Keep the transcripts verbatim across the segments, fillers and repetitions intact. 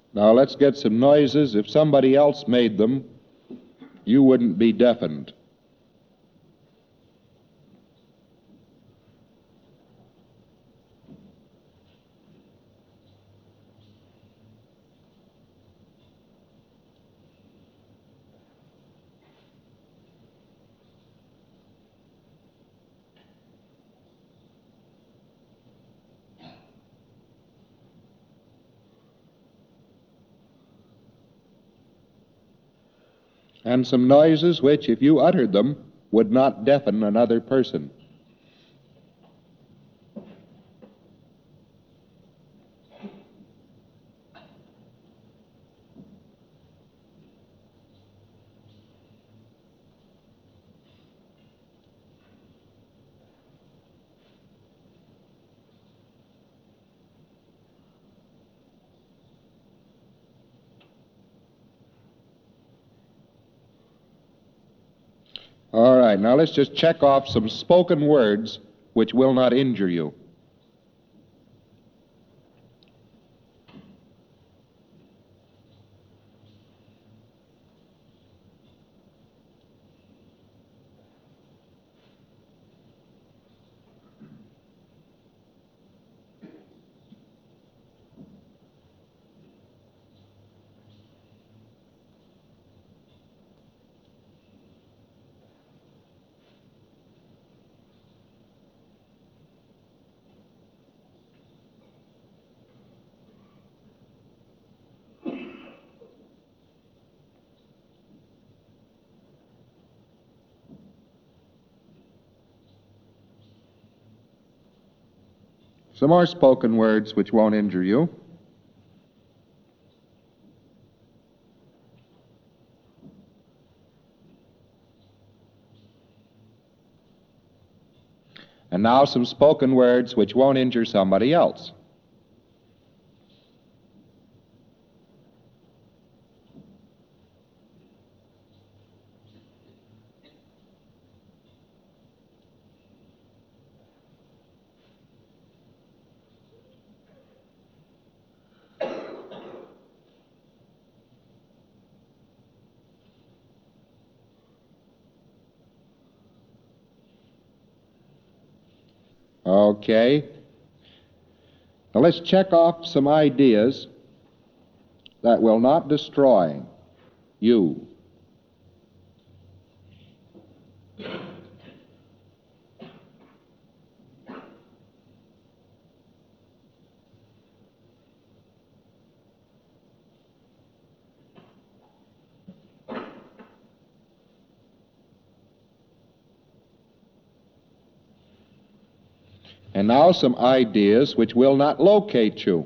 Now let's get some noises. If somebody else made them, you wouldn't be deafened. And some noises which, if you uttered them, would not deafen another person. All right, now let's just check off some spoken words which will not injure you. Some more spoken words which won't injure you. And now some spoken words which won't injure somebody else. Okay. Now let's check off some ideas that will not destroy you. And now some ideas which will not locate you.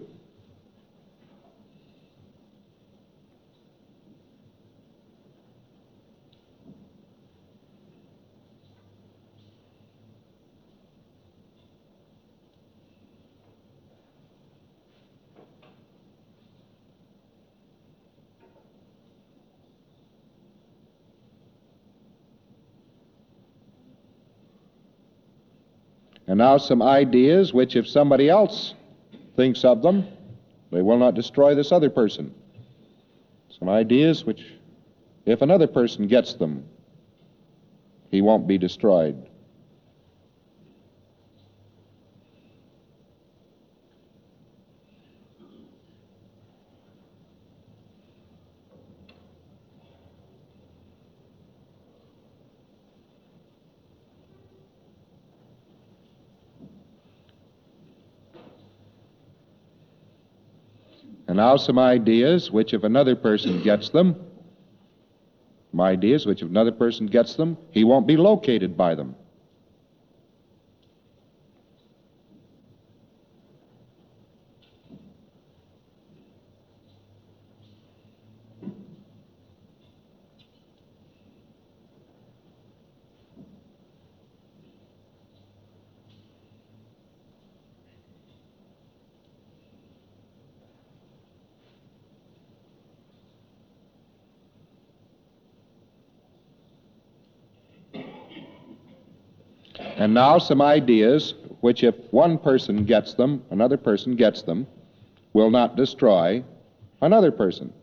And now some ideas which, if somebody else thinks of them, they will not destroy this other person. Some ideas which, if another person gets them, he won't be destroyed. And now some ideas which, if another person gets them, some ideas which, if another person gets them, he won't be located by them. And now some ideas which, if one person gets them, another person gets them, will not destroy, another person.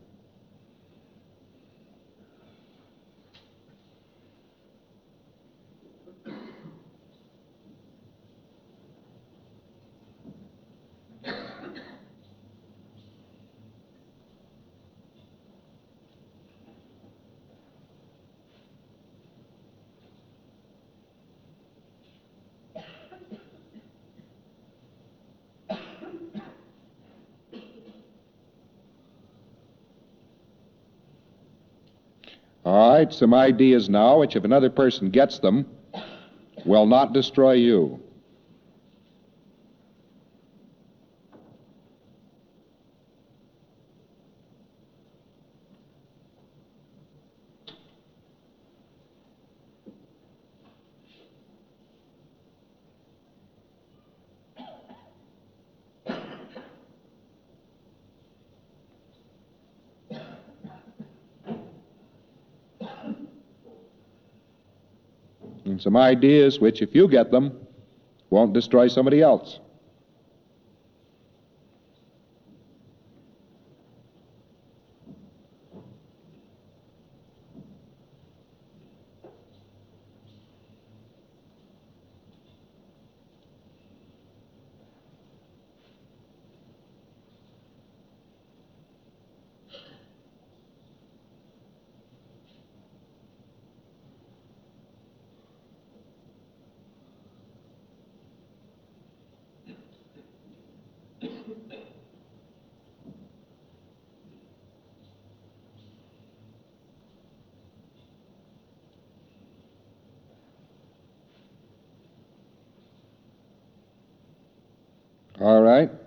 All right, some ideas now which, if another person gets them, will not destroy you. And some ideas which, if you get them, won't destroy somebody else. All right.